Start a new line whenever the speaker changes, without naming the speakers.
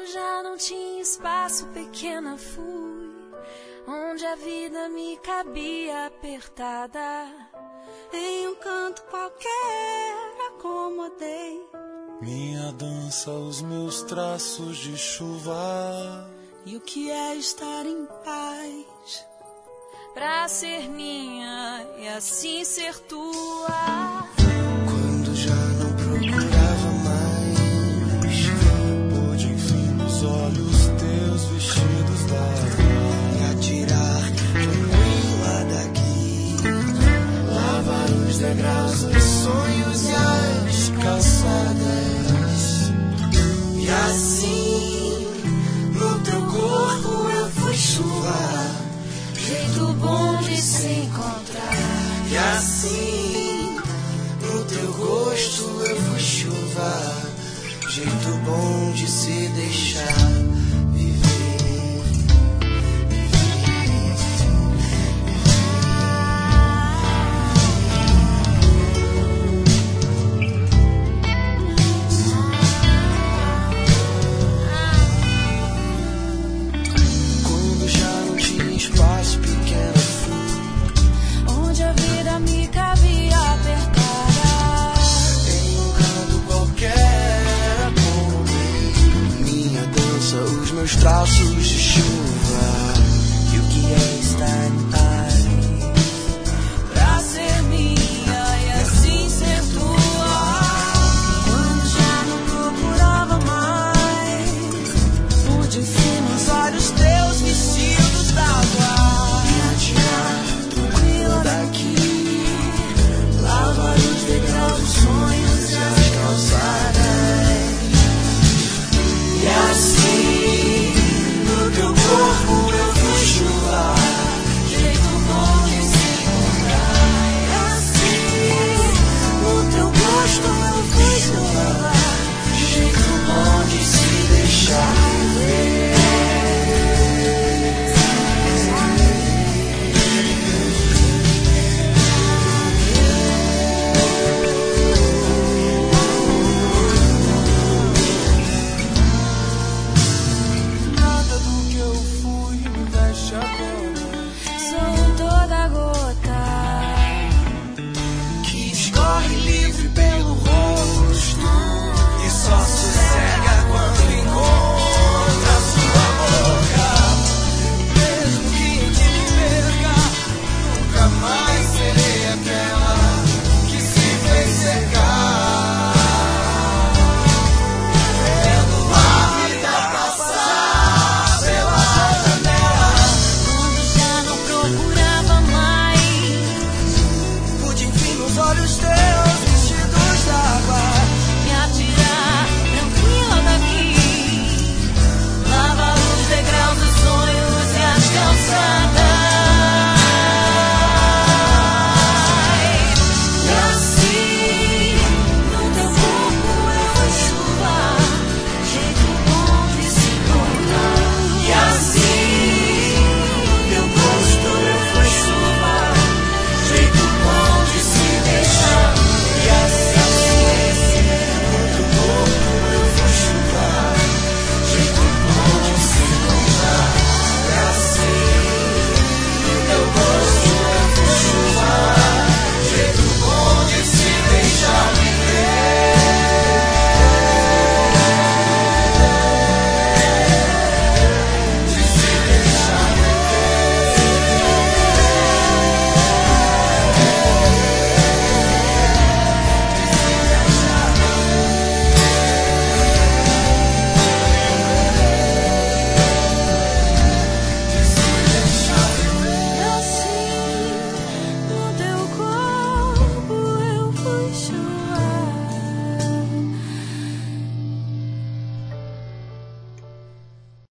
já não tinha espaço, pequena fui, onde a vida me cabia apertada.
Em um canto qualquer acomodei
minha dança, os meus traços de chuva.
E o que é estar em paz?
Pra ser minha e assim ser tua.
Quando já não procurava mais, pude enfim nos olhos teus vestidos d'água e atirar tranquila daqui, lavar os degraus, os sonhos e as calçadas. E assim, no teu corpo eu fui chuva,
Jeito bom de se encontrar.
e assim, no teu gosto eu fui chuva, jeito bom de se deixar.